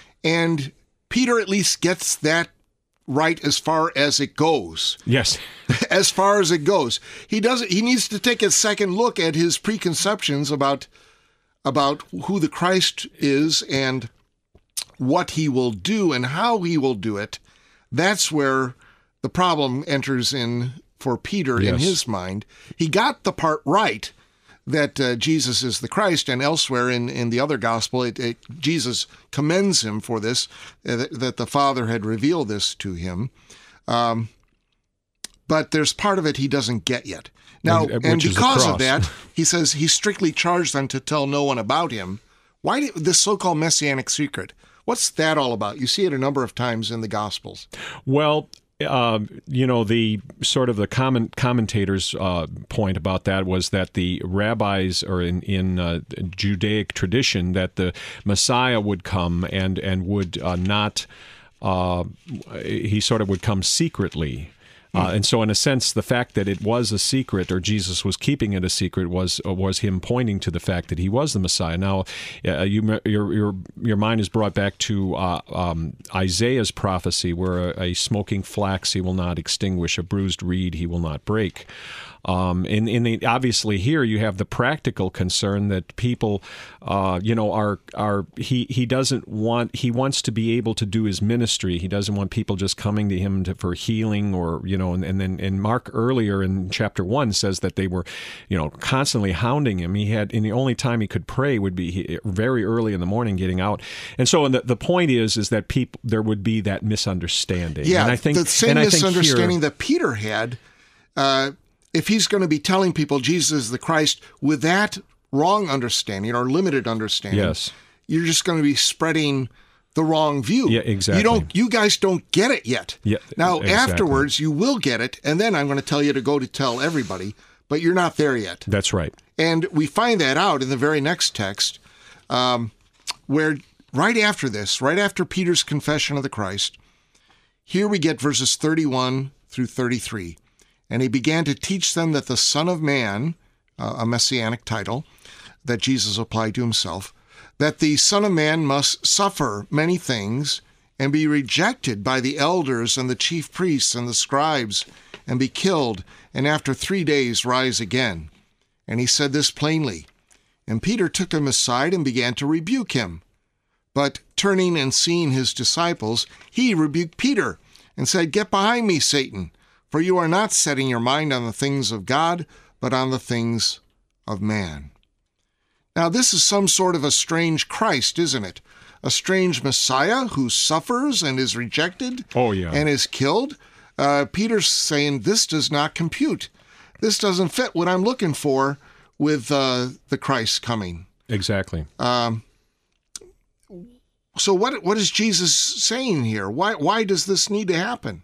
And Peter at least gets that right as far as it goes. Yes. As far as it goes. He doesn't he needs to take a second look at his preconceptions about about who the Christ is and what he will do and how he will do it. That's where the problem enters in for Peter Yes. in his mind. He got the part right that uh, Jesus is the Christ, and elsewhere in, in the other gospel, it, it, Jesus commends him for this, uh, that, that the Father had revealed this to him. Um, but there's part of it he doesn't get yet. Now, Which and because of cross. that, he says he's strictly charged them to tell no one about him. Why do, this so-called messianic secret? What's that all about? You see it a number of times in the Gospels. Well, Uh, you know, the sort of the common commentators' uh, point about that was that the rabbis, or in in uh, Judaic tradition, that the Messiah would come and and would uh, not. Uh, he sort of would come secretly. Uh, and so, in a sense, the fact that it was a secret, or Jesus was keeping it a secret, was uh, was him pointing to the fact that he was the Messiah. Now, uh, you, your your your mind is brought back to uh, um, Isaiah's prophecy, where a, a smoking flax he will not extinguish, a bruised reed he will not break. Um, and, and the, obviously here you have the practical concern that people, uh, you know, are are he he doesn't want he wants to be able to do his ministry. He doesn't want people just coming to him to, for healing, or you know, and, and then and Mark earlier in chapter one says that they were, you know, constantly hounding him. He had, and the only time he could pray would be he, very early in the morning, getting out. And so, and the, the point is, is that people there would be that misunderstanding. Yeah, and I think the same and misunderstanding here, that Peter had. Uh, If he's going to be telling people Jesus is the Christ with that wrong understanding or limited understanding, yes, you're just going to be spreading the wrong view. Yeah, exactly. You don't. You guys don't get it yet. Yeah, now, exactly. afterwards, you will get it, and then I'm going to tell you to go to tell everybody, but you're not there yet. That's right. And we find that out in the very next text, um, where right after this, right after Peter's confession of the Christ, here we get verses thirty-one through thirty-three. And he began to teach them that the Son of Man, uh, a messianic title that Jesus applied to himself, that the Son of Man must suffer many things and be rejected by the elders and the chief priests and the scribes and be killed, and after three days rise again. And he said this plainly. And Peter took him aside and began to rebuke him. But turning and seeing his disciples, he rebuked Peter and said, "Get behind me, Satan. For you are not setting your mind on the things of God, but on the things of man." Now, this is some sort of a strange Christ, isn't it? A strange Messiah who suffers and is rejected oh, yeah. and is killed. Uh, Peter's saying this does not compute. This doesn't fit what I'm looking for with uh, the Christ coming. Exactly. Um, so what what is Jesus saying here? Why why does this need to happen?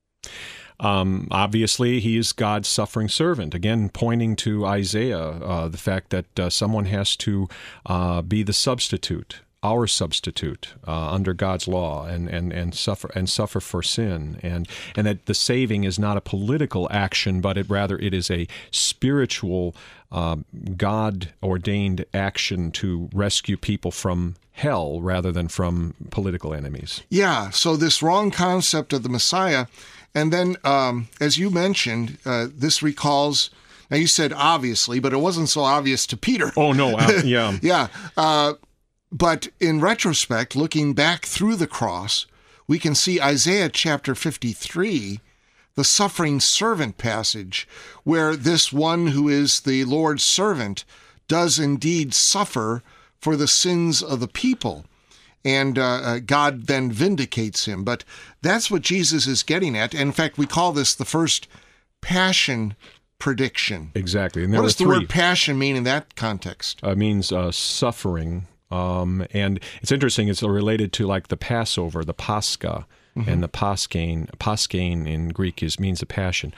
Um, obviously, he is God's suffering servant. Again, pointing to Isaiah, uh, the fact that uh, someone has to uh, be the substitute, our substitute uh, under God's law, and, and, and suffer and suffer for sin, and and that the saving is not a political action, but it rather it is a spiritual, uh, God ordained action to rescue people from hell rather than from political enemies. Yeah. So this wrong concept of the Messiah. And then, um, as you mentioned, uh, this recalls, now you said obviously, but it wasn't so obvious to Peter. Oh, no, uh, yeah. yeah. Uh, but in retrospect, looking back through the cross, we can see Isaiah chapter fifty-three, the suffering servant passage, where this one who is the Lord's servant does indeed suffer for the sins of the people. And uh, God then vindicates him. But that's what Jesus is getting at. And in fact, we call this the first passion prediction. Exactly. And what does the three. word passion mean in that context? It uh, means uh, suffering. Um, and it's interesting. It's related to like the Passover, the Pascha, mm-hmm. and the Paschain. Paschain in Greek is means a passion.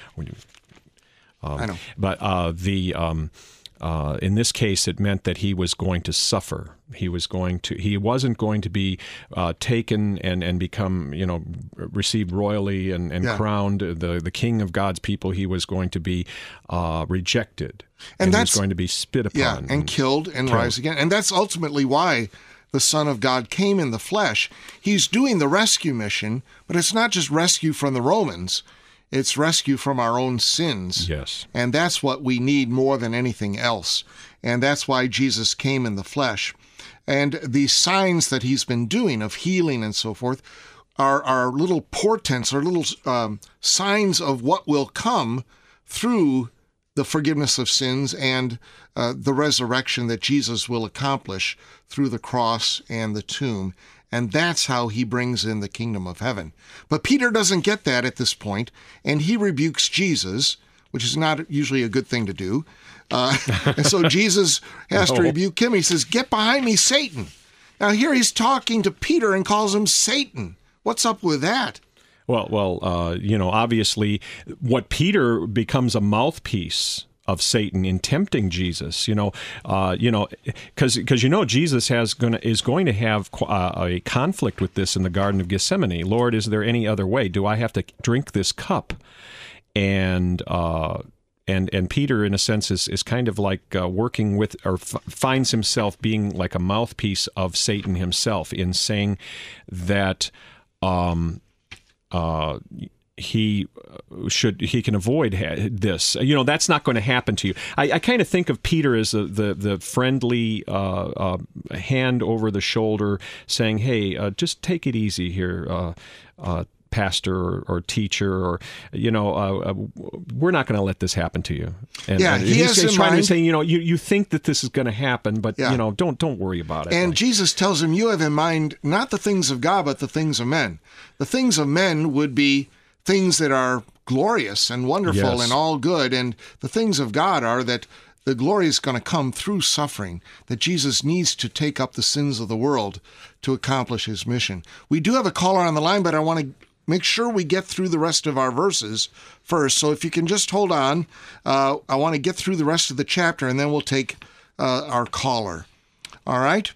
Um, I know. But uh, the... Um, Uh, in this case, it meant that he was going to suffer. He was going to. He wasn't going to be uh, taken and, and become, you know, received royally and, and yeah. crowned the the king of God's people. He was going to be uh, rejected, and, and that's he was going to be spit upon, yeah, and, and killed and killed. rise again. And that's ultimately why the Son of God came in the flesh. He's doing the rescue mission, but it's not just rescue from the Romans. It's rescue from our own sins. Yes. And that's what we need more than anything else. And that's why Jesus came in the flesh. And the signs that he's been doing of healing and so forth are, are little portents or little um, signs of what will come through the forgiveness of sins and uh, the resurrection that Jesus will accomplish through the cross and the tomb. And that's how he brings in the kingdom of heaven. But Peter doesn't get that at this point, and he rebukes Jesus, which is not usually a good thing to do. Uh, and so Jesus has no. to rebuke him. He says, "Get behind me, Satan." Now here he's talking to Peter and calls him Satan. What's up with that? Well, well, uh, you know, obviously, what Peter becomes a mouthpiece of Satan in tempting Jesus. You know, uh, you know, because because you know Jesus has gonna is going to have uh, a conflict with this in the Garden of Gethsemane. Lord, is there any other way? Do I have to drink this cup? And uh, and and Peter, in a sense, is is kind of like uh, working with, or f- finds himself being like a mouthpiece of Satan himself in saying that. Um, Uh, he should he can avoid ha- this. You know, that's not going to happen to you. I, I kind of think of Peter as a, the the friendly uh, uh, hand over the shoulder, saying, "Hey, uh, just take it easy here, uh, uh, pastor or, or teacher, or you know, uh, uh, we're not going to let this happen to you." And, yeah, and he he's, has he's in trying mind, to say, you know, you, you think that this is going to happen, but yeah. you know, don't don't worry about it. And like, Jesus tells him, "You have in mind not the things of God, but the things of men." The things of men would be things that are glorious and wonderful Yes. and all good, and the things of God are that the glory is going to come through suffering, that Jesus needs to take up the sins of the world to accomplish his mission. We do have a caller on the line, but I want to make sure we get through the rest of our verses first. So if you can just hold on, uh, I want to get through the rest of the chapter, and then we'll take uh, our caller. All right?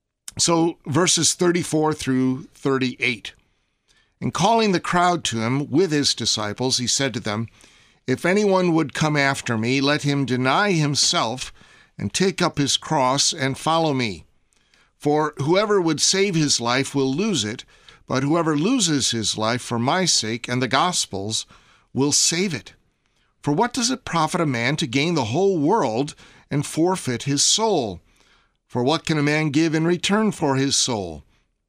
So verses thirty-four through thirty-eight. And calling the crowd to him with his disciples, he said to them, "If anyone would come after me, let him deny himself and take up his cross and follow me. For whoever would save his life will lose it, but whoever loses his life for my sake and the gospel's will save it. For what does it profit a man to gain the whole world and forfeit his soul? For what can a man give in return for his soul?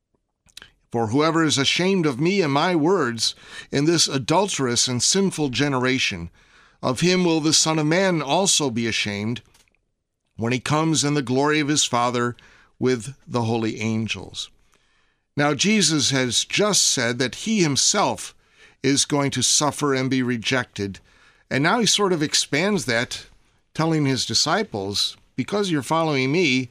For whoever is ashamed of me and my words in this adulterous and sinful generation, of him will the Son of Man also be ashamed when he comes in the glory of his Father with the holy angels." Now, Jesus has just said that he himself is going to suffer and be rejected. And now he sort of expands that, telling his disciples, because you're following me,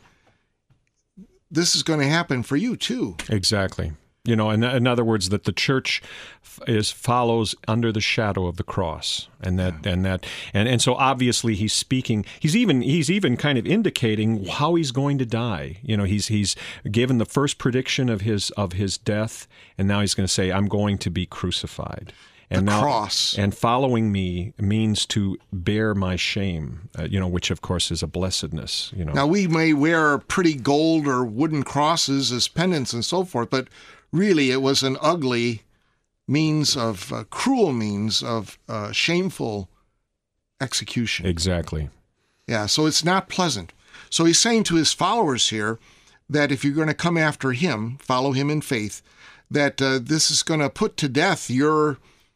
this is going to happen for you too. Exactly. You know, in, in other words, that the church is follows under the shadow of the cross, and that yeah. and that and, and so obviously he's speaking. He's even he's even kind of indicating how he's going to die. You know, he's he's given the first prediction of his of his death, and now he's going to say, "I'm going to be crucified." And the now, cross. And following me means to bear my shame, uh, you know, which of course is a blessedness, you know. Now, we may wear pretty gold or wooden crosses as pendants and so forth, but really it was an ugly means of, uh, cruel means of uh, shameful execution. Exactly. Yeah, so it's not pleasant. So he's saying to his followers here that if you're going to come after him, follow him in faith, that uh, this is going to put to death your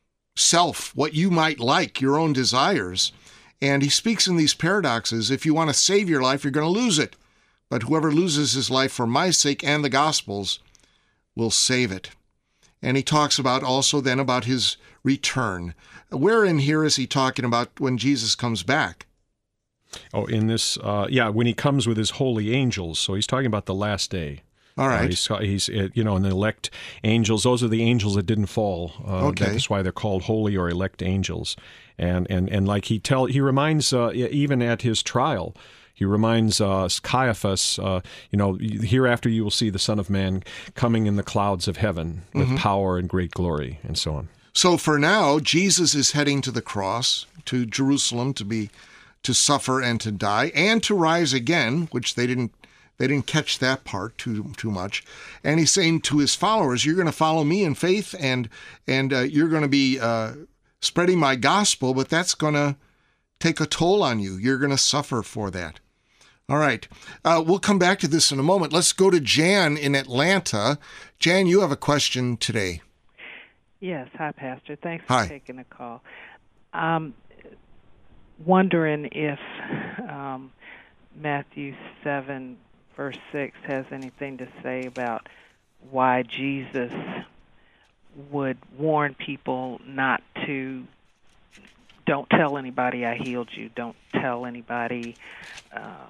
self, what you might like, your own desires. And he speaks in these paradoxes. If you want to save your life, you're going to lose it. But whoever loses his life for my sake and the gospel's will save it. And he talks about also then about his return. Where in here is he talking about when Jesus comes back? Oh, in this, uh, yeah, when he comes with his holy angels. So he's talking about the last day. All right. Uh, he's, he's, you know, and the elect angels, those are the angels that didn't fall. Uh, okay. That's why they're called holy or elect angels. And and and like he tell, he reminds, uh, even at his trial, he reminds uh, Caiaphas, uh, you know, hereafter you will see the Son of Man coming in the clouds of heaven with mm-hmm. power and great glory, and so on. So for now, Jesus is heading to the cross, to Jerusalem, to be, to suffer and to die, and to rise again, which they didn't. They didn't catch that part too too much. And he's saying to his followers, you're going to follow me in faith, and and uh, you're going to be uh, spreading my gospel, but that's going to take a toll on you. You're going to suffer for that. All right. Uh, we'll come back to this in a moment. Let's go to Jan in Atlanta. Jan, you have a question today. Yes. Hi, Pastor. Thanks for Hi. taking the call. Um, wondering if um, Matthew seven, verse six has anything to say about why Jesus would warn people not to, don't tell anybody I healed you, don't tell anybody um,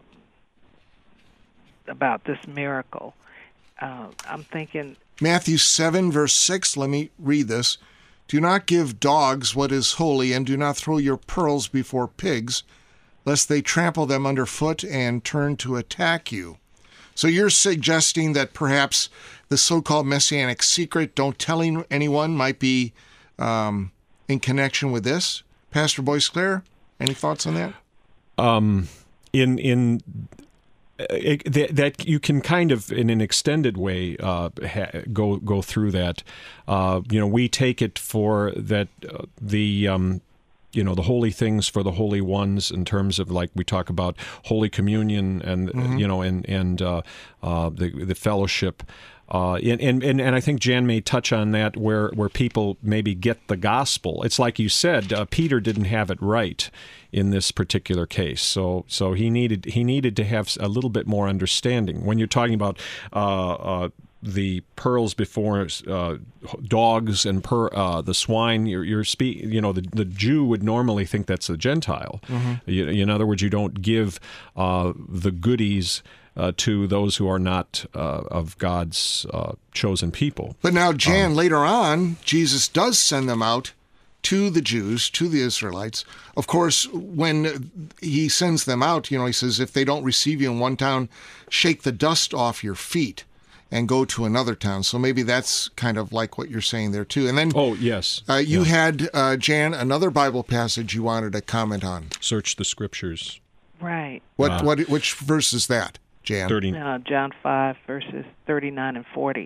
about this miracle. Uh, I'm thinking... Matthew seven, verse six, let me read this. Do not give dogs what is holy, and do not throw your pearls before pigs, lest they trample them underfoot and turn to attack you. So you're suggesting that perhaps the so-called messianic secret, don't tell anyone, might be um, in connection with this? Pastor Boisclair, any thoughts on that? Um, in in it, that, that you can kind of, in an extended way, uh, ha, go go through that. Uh, you know, we take it for that uh, the. Um, you know, the holy things for the holy ones, in terms of, like, we talk about Holy Communion and, mm-hmm. you know, and, and uh, uh, the, the fellowship. Uh, and, and, and I think Jan may touch on that, where, where people maybe get the gospel. It's like you said, uh, Peter didn't have it right in this particular case. So so he needed he needed to have a little bit more understanding. When you're talking about uh, uh, the pearls before uh, dogs and per, uh, the swine, you're, you're speak, you know, the, the Jew would normally think that's a Gentile. Mm-hmm. You, in other words, you don't give uh, the goodies uh, to those who are not uh, of God's uh, chosen people. But now, Jan, um, later on, Jesus does send them out to the Jews, to the Israelites. Of course, when he sends them out, you know, he says, if they don't receive you in one town, shake the dust off your feet and go to another town. So maybe that's kind of like what you're saying there, too. And then, oh, yes. Uh, you yeah. had, uh, Jan, another Bible passage you wanted to comment on. Search the Scriptures. Right. What? Uh, what? Which verse is that, Jan? thirty. Uh, John five, verses thirty-nine and forty.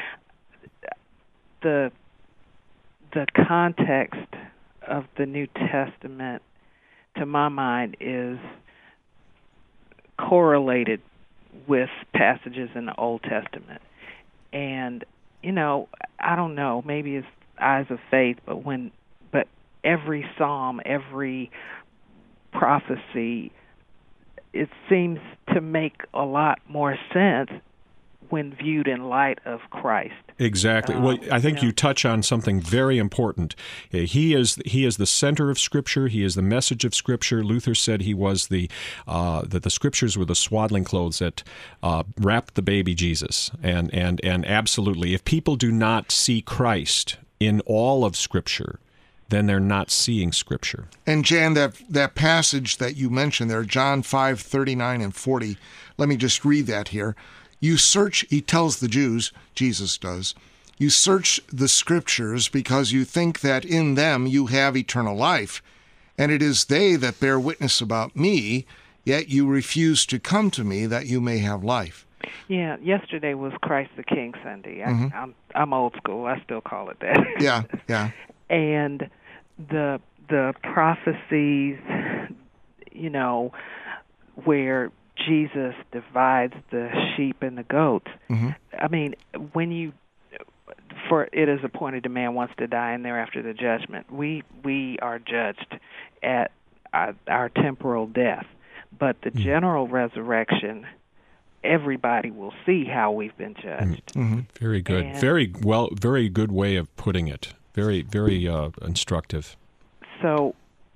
The, the context of the New Testament, to my mind, is correlated with passages in the Old Testament. And, you know, I don't know, maybe it's eyes of faith, but when but every psalm, every prophecy, it seems to make a lot more sense when viewed in light of Christ. Exactly. Um, well, I think you know, you touch on something very important. He is he is the center of Scripture. He is the message of Scripture. Luther said he was the uh, that the Scriptures were the swaddling clothes that uh, wrapped the baby Jesus. And and and absolutely, if people do not see Christ in all of Scripture, then they're not seeing Scripture. And Jan, that that passage that you mentioned there, John five thirty-nine and forty. Let me just read that here. You search, he tells the Jews, Jesus does, you search the Scriptures because you think that in them you have eternal life, and it is they that bear witness about me, yet you refuse to come to me that you may have life. Yeah, yesterday was Christ the King Sunday. I, Mm-hmm. I'm I'm old school. I still call it that. Yeah, yeah. And the the prophecies, you know, where Jesus divides the sheep and the goats. Mm-hmm. I mean, when you, for it is appointed a man wants to die, and thereafter the judgment. We we are judged at our, our temporal death, but the general resurrection, everybody will see how we've been judged. Mm-hmm. Very good. And very well. Very good way of putting it. Very very uh, instructive. So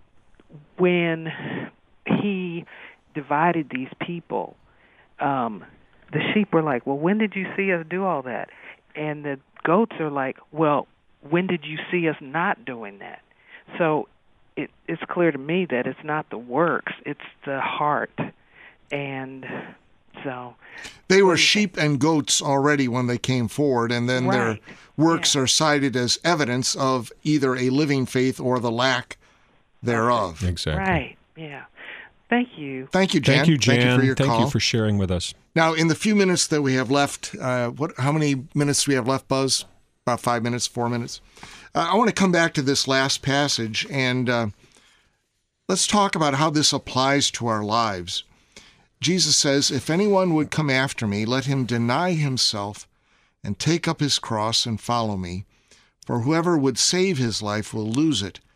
when he divided these people, um, the sheep were like, well, when did you see us do all that? And the goats are like, well, when did you see us not doing that? So it, it's clear to me that it's not the works, it's the heart. And so they were sheep and goats already when they came forward, and then right. their works yeah. are cited as evidence of either a living faith or the lack thereof. Exactly. Right, yeah. Thank you. Thank you, Jan. Thank you, Jan. Thank you for your Thank call. you for sharing with us. Now, in the few minutes that we have left, uh, what? How many minutes do we have left, Buzz? About five minutes, four minutes? Uh, I want to come back to this last passage, and uh, let's talk about how this applies to our lives. Jesus says, if anyone would come after me, let him deny himself and take up his cross and follow me. For whoever would save his life will lose it,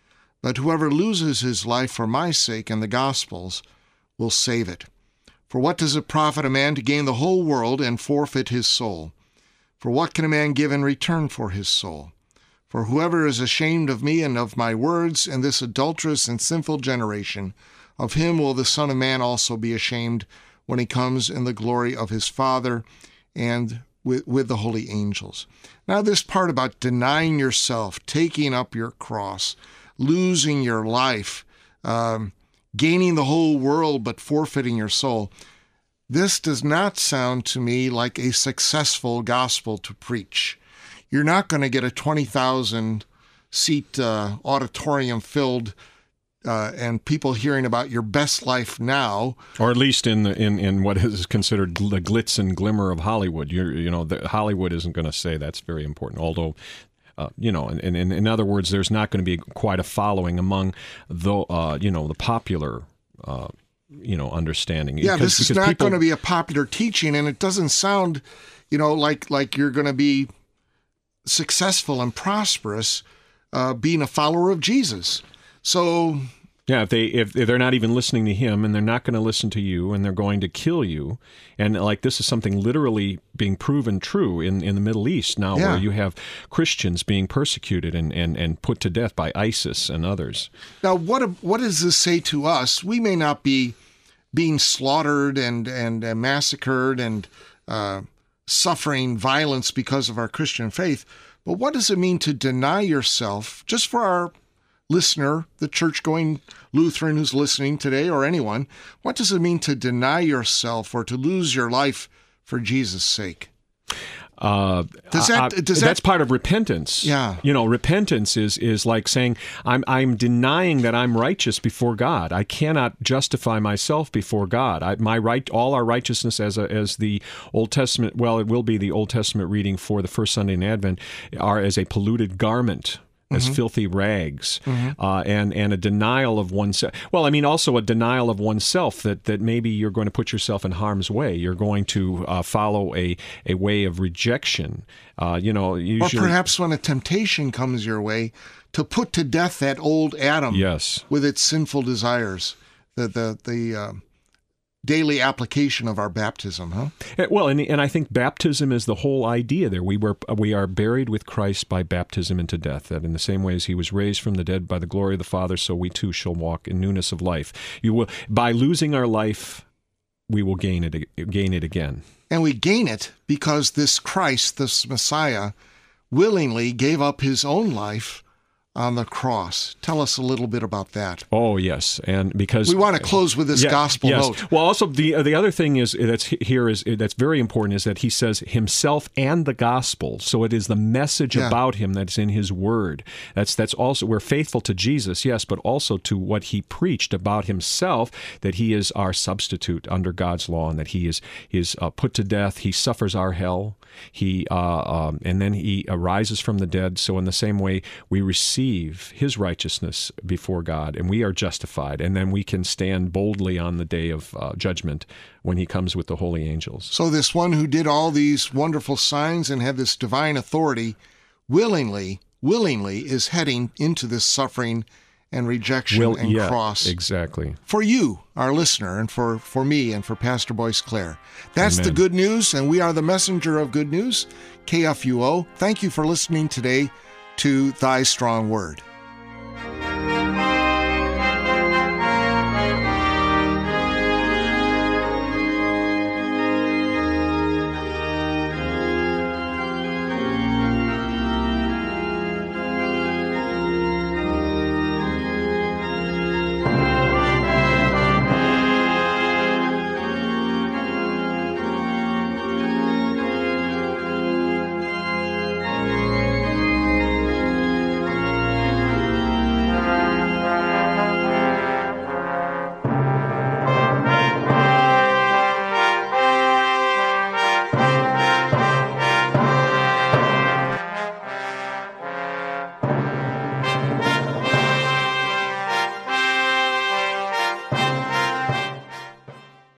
But whoever loses his life for my sake and the gospel's will save it. For what does it profit a man to gain the whole world and forfeit his soul? For what can a man give in return for his soul? For whoever is ashamed of me and of my words in this adulterous and sinful generation, of him will the Son of Man also be ashamed when he comes in the glory of his Father and with, with the holy angels. Now this part about denying yourself, taking up your cross, losing your life, um, gaining the whole world but forfeiting your soul, this does not sound to me like a successful gospel to preach. You're not going to get a twenty thousand seat uh, auditorium filled uh, and people hearing about your best life now. Or at least in the, in, in what is considered the glitz and glimmer of Hollywood. You're, you know, the, Hollywood isn't going to say that's very important, although... Uh, you know, and, and, and in other words, there's not going to be quite a following among the, uh, you know, the popular, uh, you know, understanding. Yeah, because, this is not people... going to be a popular teaching, and it doesn't sound, you know, like like you're going to be successful and prosperous uh, being a follower of Jesus. So. Yeah, if they if they're not even listening to him, and they're not going to listen to you, and they're going to kill you, and like this is something literally being proven true in, in the Middle East now, yeah. where you have Christians being persecuted and, and, and put to death by ISIS and others. Now, what what does this say to us? We may not be being slaughtered and and, and massacred and uh, suffering violence because of our Christian faith, but what does it mean to deny yourself, just for our listener, the church-going Lutheran who's listening today, or anyone, what does it mean to deny yourself or to lose your life for Jesus' sake? Uh, does that, I, does that, that's part of repentance. Yeah. You know, repentance is is like saying, I'm I'm denying that I'm righteous before God. I cannot justify myself before God. I, my right, all our righteousness, as a, as the Old Testament, well, it will be the Old Testament reading for the first Sunday in Advent, are as a polluted garment, as mm-hmm. filthy rags, mm-hmm. uh, and and a denial of oneself. Well, I mean, also a denial of oneself that, that maybe you're going to put yourself in harm's way. You're going to uh, follow a, a way of rejection. Uh, you know, usually, or perhaps when a temptation comes your way, to put to death that old Adam, yes, with its sinful desires. The the the. Uh, daily application of our baptism, huh? Well, and and I think baptism is the whole idea there. We were we are buried with Christ by baptism into death, that in the same way as he was raised from the dead by the glory of the Father, so we too shall walk in newness of life. You will, by losing our life, we will gain it gain it again. And we gain it because this Christ, this Messiah, willingly gave up his own life on the cross. Tell us a little bit about that. Oh, yes, and because we want to close with this yeah, gospel yes. note. Well, also the the other thing is that's here is that's very important is that he says himself and the gospel. So it is the message yeah. about him that's in his word. That's that's also we're faithful to Jesus, yes, but also to what he preached about himself, that he is our substitute under God's law, and that he is he is uh, put to death. He suffers our hell. He uh, um, and then he arises from the dead. So in the same way, we receive his righteousness before God, and we are justified, and then we can stand boldly on the day of uh, judgment when he comes with the holy angels. So this one who did all these wonderful signs and had this divine authority willingly, willingly is heading into this suffering and rejection Will, and yeah, cross. Exactly. For you, our listener, and for, for me and for Pastor Boyce Clare. That's Amen. The good news, and we are the messenger of good news, K F U O. Thank you for listening today to Thy Strong Word.